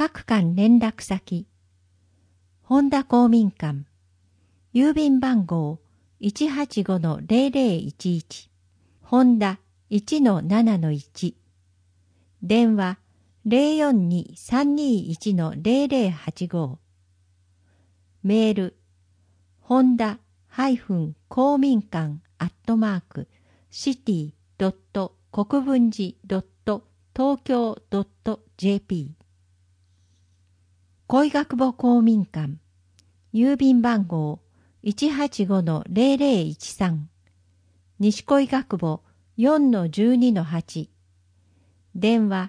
各館連絡先、本田公民館、郵便番号 185-0011、本田 1-7-1、電話 042-321-0085、メール、本田公民館@city.国分寺.東京.jp、恋学母公民館、郵便番号 185-0013、西恋学母 4-12-8、電話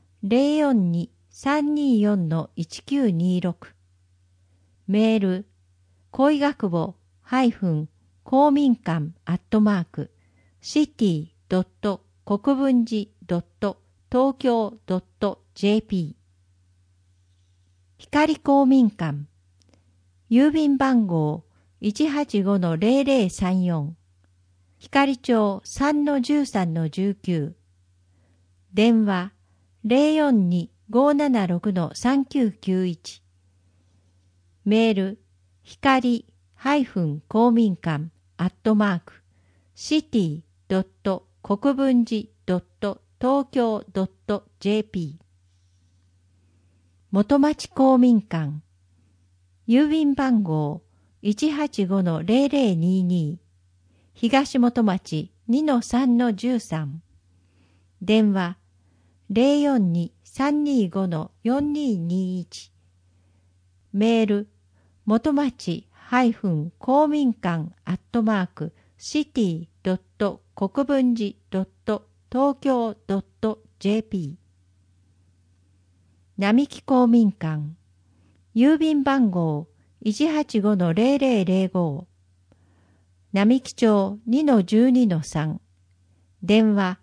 042-324-1926、メール、恋学母公民館@city.国分寺.東京.jp、光公民館、郵便番号 185-0034、光町 3-13-19、電話 042-576-3991、メール、光公民館@city.国分寺.東京.jp、元町公民館、郵便番号 185-0022、東元町 2-3-13、電話 042-325-4221、メール、元町公民館@city.国分寺.東京.jp、並木公民館、郵便番号 185-0005、並木町 2-12-3、電話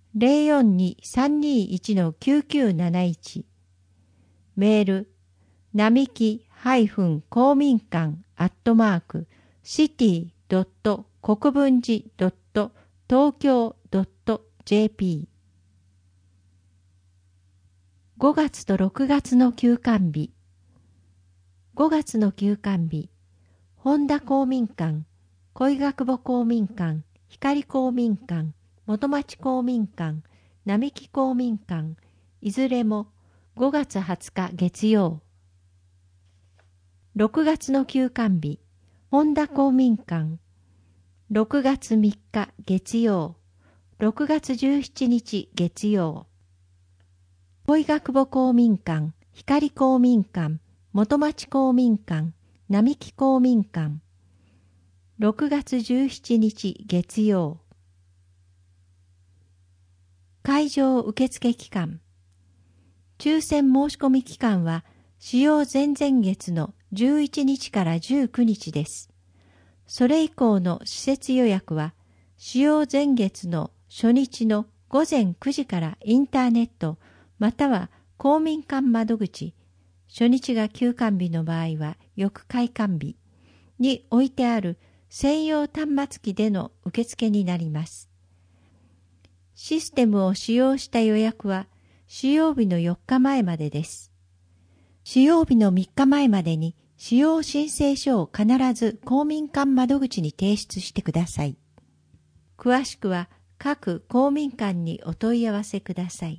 042-321-9971、メール、並木公民館@city.国分寺.東京.jp。 5月と6月の休館日。5月の休館日、本田公民館、恋学母公民館、光公民館、元町公民館、並木公民館、いずれも5月20日月曜。6月の休館日、本田公民館、6月3日月曜、6月17日月曜。恋学母公民館、光公民館、元町公民館、並木公民館、6月17日月曜。会場受付期間。抽選申し込み期間は使用前々月の11日から19日です。それ以降の施設予約は使用前月の初日の午前9時からインターネットまたは公民館窓口、初日が休館日の場合は翌開館日に置いてある専用端末機での受付になります。システムを使用した予約は使用日の4日前までです。使用日の3日前までに使用申請書を必ず公民館窓口に提出してください。詳しくは各公民館にお問い合わせください。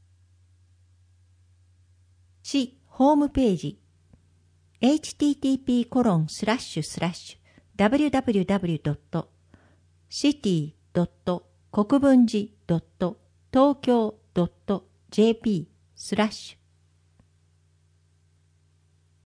市ホームページ http://www.city. 国分寺.東京.jp/